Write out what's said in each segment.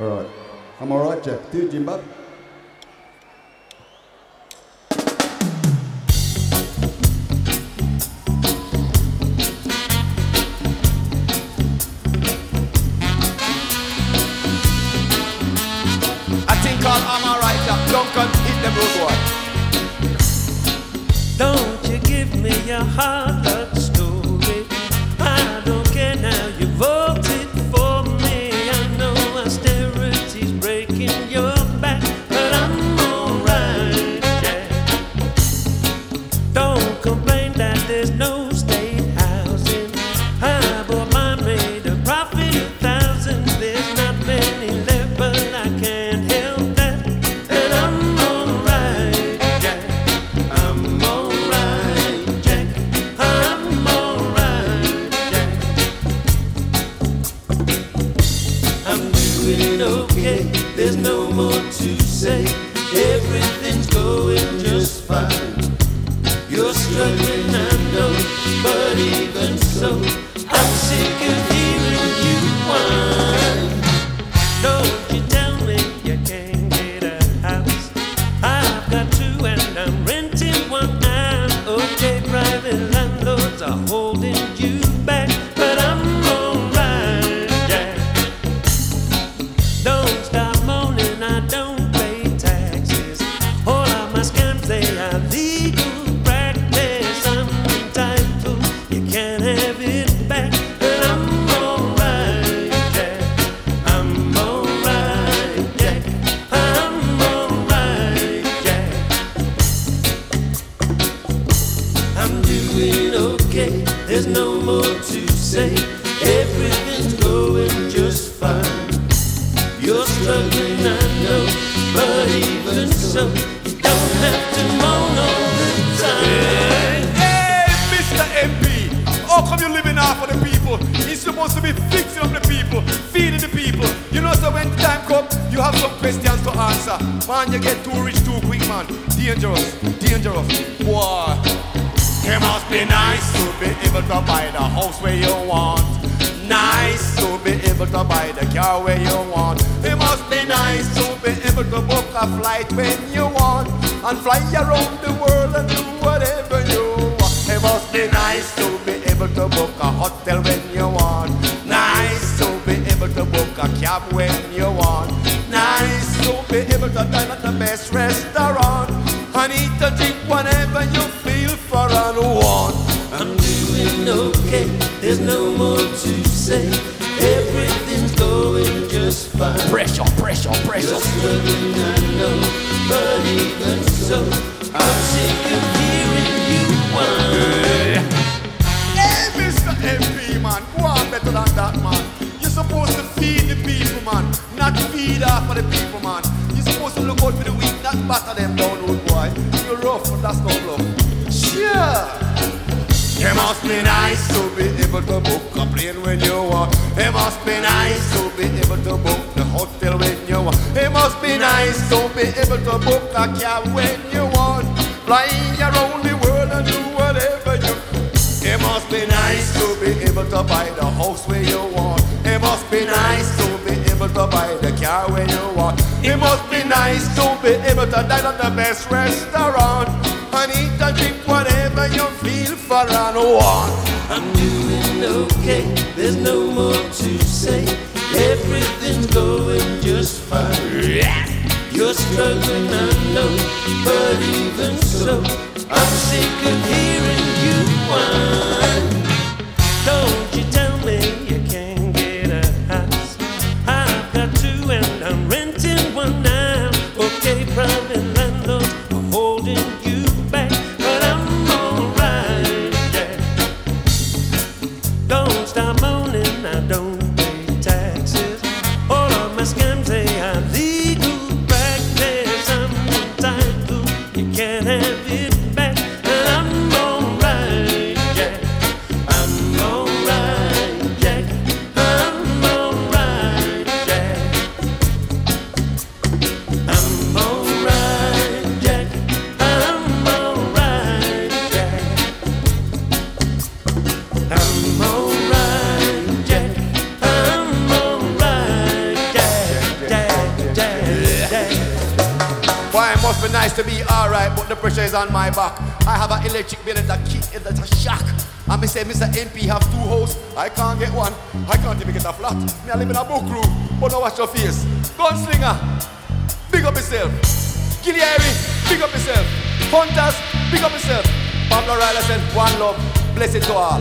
Alright. I'm alright, Jack. Do it, Jim Bub. I think I'm alright, Jack. Duncan, hit them road, boy. Don't you give me your hard luck story. I don't care now, you voted for me. I know austerity's breaking your back, but I'm alright, yeah. Don't complain that there's no state housing. I bought mine, made a profit of thousands. There's not many left, but I can't help that. And I'm alright, yeah. I'm alright, Jack. I'm alright, Jack. I'm doing okay. There's no more to say. Everything's going just fine. You're struggling, I know, but even so, I'm sick of hearing you whine. Don't you tell me you can't get a house. I've got two and I'm renting one now. Okay, private landlords are holding you back, but I'm alright, yeah. Don't stop moaning, I don't pay taxes. All of my scams, they are legal practice. I'm entitled, you can't have it back, but I'm alright, yeah. I'm alright, yeah. I'm alright, yeah. I'm doing okay, there's no more to say. Everything's going just fine. You're struggling, I know, but even so, you don't have to moan all the time. Hey, Mr. MP, how come you living off of the people? You're supposed to be fixing up the people, feeding the people. You know, so when the time comes, you have some questions to answer. Man, you get too rich too quick, man. Dangerous, dangerous. Boy, it must be nice to be able to buy the house where you want. Nice to be able to buy the car where you want. It must be nice to be able to book a flight when you want and fly around the world and do whatever you want. It must be nice to be able to book a hotel when you want. Nice to be able to book a cab when you want. Nice to be able to dine at the best restaurant and eat and drink whatever you feel for and want. I'm doing okay, there's no more to say. Everything's going just fine. Pressure, pressure, You're pressure. struggling, I know, but even so, I'm sick of hearing you whine. Hey, Mr. MP, man, go on better than that, man. You're supposed to feed the people, man, not feed off of the people, man. You're supposed to look out for the weak, not batter them down, old boy. You're rough, but that's no bluff. Sure. It must be nice to be able to book a plane when you want. It must be nice to be able to book the hotel when you want. It must be nice to be able to book a cab when you want. Flying around the world and do whatever you. It must be nice to be able to buy the house where you want. It must be nice to be able to buy the car where you want. It must be nice to be able to dine at the best restaurant and eat and drink whatever you feel for and want. I'm doing okay, there's no more to say. Everything's going just fine. You're struggling, I know, but even so, I'm sick of hearing you whine. Don't you tell me you can't get a house. I've got two and I'm renting one now. Okay, private landlords are holding you back, but I'm alright, yeah. Don't stop moaning, I don't pay taxes. All of my scams, they are legal practice. I'm entitled, you can't have it back, and I'm alright, yeah. I'm alright, Jack. I'm alright, Jack. be nice to be alright, but the pressure is on my back. I have an electric bill that kick, that's a shock. And me say, Mr. MP have 2 houses, I can't get one. I can't even get a flat. Me I live in a book room, but now watch your face. Gunslinger, big up yourself. Gillieri, big up yourself. Hunters, big up yourself. Pablo Ryder said, one love, bless it to all.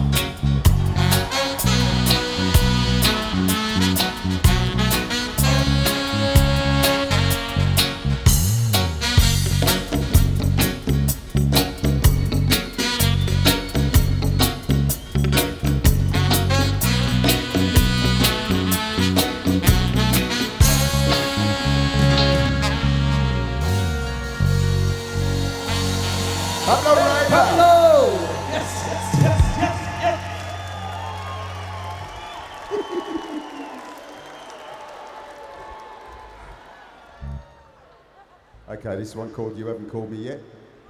Pablo Ryder. Pablo! Yes, yes, yes, yes, yes. Okay, this one called You Haven't Called Me Yet.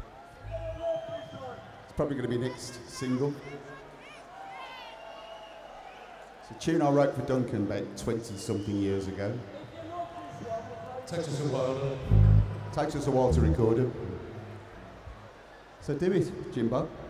It's probably going to be next single. It's a tune I wrote for Duncan about 20-something years ago. Takes us a while. Takes us a while to record it. So do it, Jimbo.